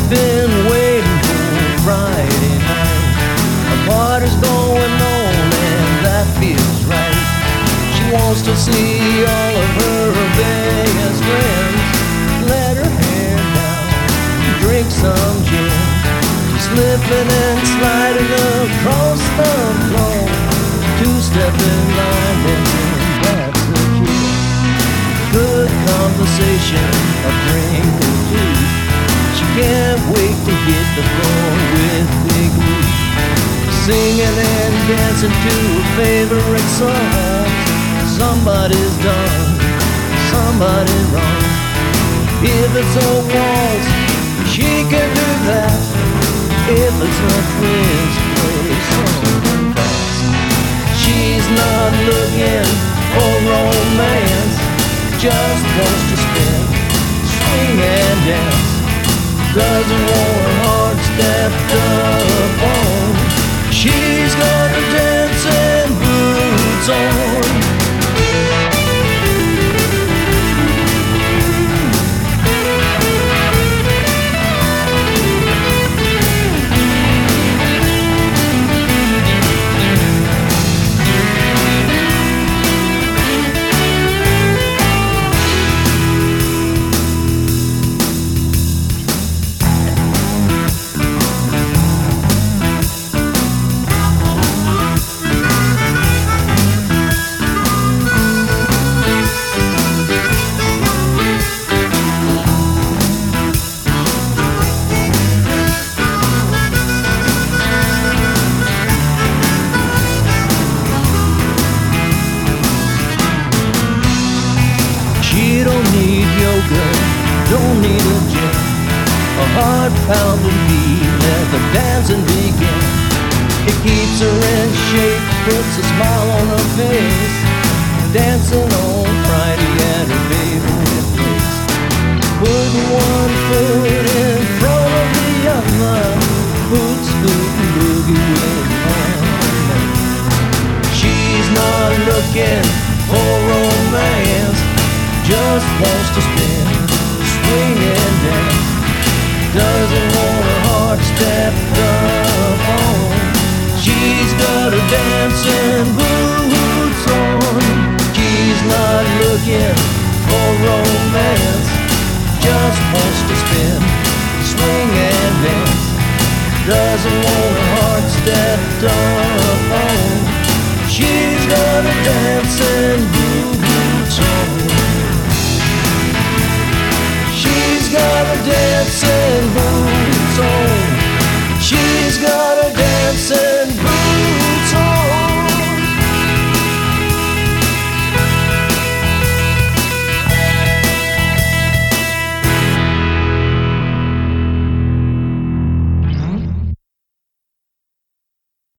been waiting for Friday night. A party's going on and that feels right. She wants to see all of her Vegas friends. Let her hair down, drink some gin. She's slipping and sliding across the floor. Two-stepping line dancing, that's the key. Good conversation, a drink or two. She can't wait to hit the floor with Big Lou. Singing and dancing to her favorite songs. Somebody's done somebody wrong. If it's a waltz, she can do that. If it's a twist, play something fast. She's not looking for romance, just wants to spin, swing and dance. Doesn't want her heart stepped up on. She's got her dancing boots on. Don't need yoga, don't need a gym. A heart-pounding beat, let the dancing begin. It keeps her in shape, puts a smile on her face. Dancing on Friday at her favorite place. Putting one foot in front of the other. Boots, scoot, and boogie with one. She's not looking for romance, just wants to spin, swing and dance. Doesn't want her heart stepped up on. She's got her dancing boots on. She's not looking for romance, just wants to spin, swing and dance. Doesn't want her heart stepped up on. She's got her dancing boots on. She's got a dancing boots on. She's got a dancing